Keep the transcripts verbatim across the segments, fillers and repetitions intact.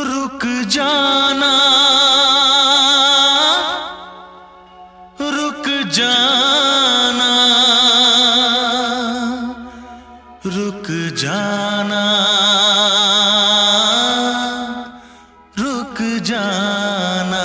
रुक जाना, रुक जाना, रुक जाना, रुक जाना।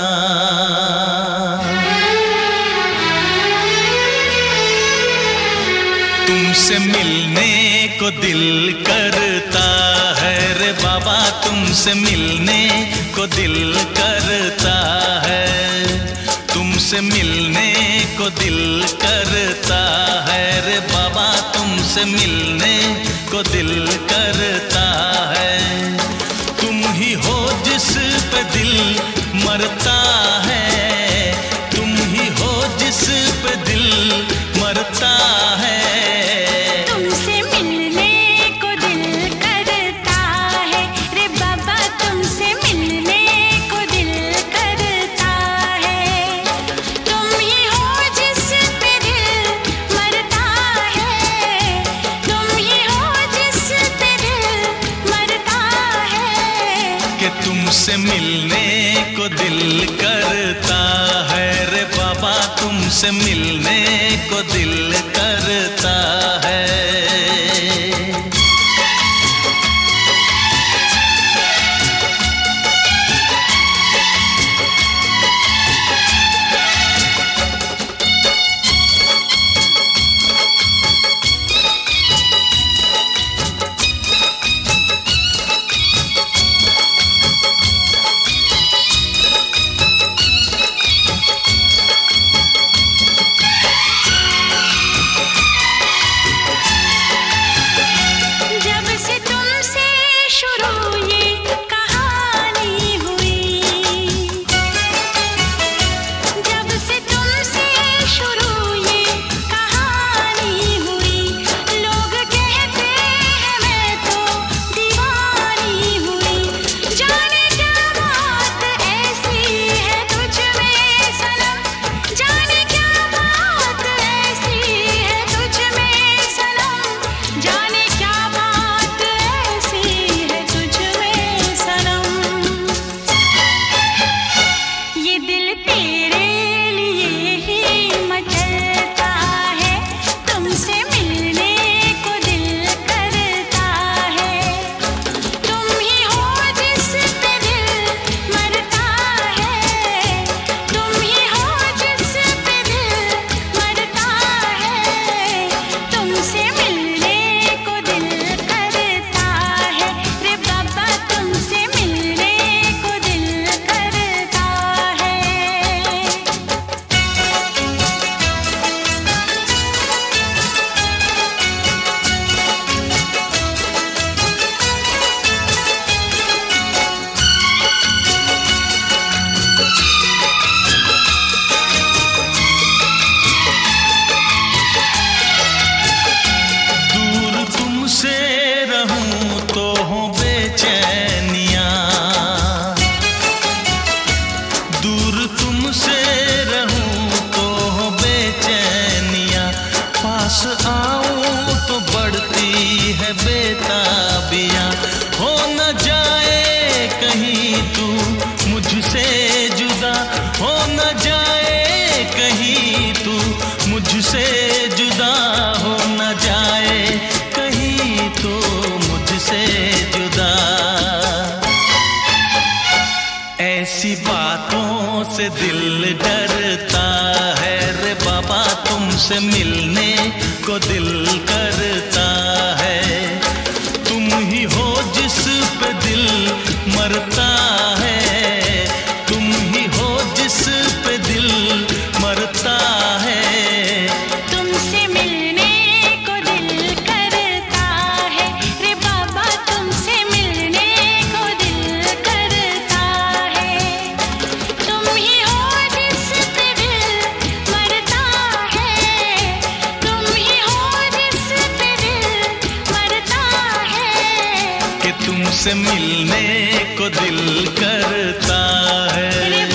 तुमसे मिलने को दिल करता है रे बाबा, तुमसे मिलने को दिल करता है, तुमसे मिलने को दिल करता है रे बाबा, तुमसे मिलने को दिल करता है। तुम ही हो जिस पे दिल मरता है, तुम ही हो जिस पे दिल मरता है। तुमसे मिलने को दिल करता है रे बाबा, तुमसे मिलने को दिल करता है। आऊं तो बढ़ती है बेताबियां, हो न जाए कहीं तू मुझसे जुदा, हो न जाए कहीं तू मुझसे जुदा, हो न जाए कहीं तू मुझसे जुदा। ऐसी बातों से दिल डरता है रे बाबा, तुमसे मिलने को दिल करता है। तुम ही हो जिस पे दिल मरता है, तुम ही हो जिस पे दिल मरता है। तुमसे मिलने को दिल करता है रे बाबा, तुमसे मिलने को दिल करता है। तुम ही हो जिस पे दिल मरता है, तुम ही हो जिस पे दिल मरता है। कि तुमसे मिलने को दिल करता है।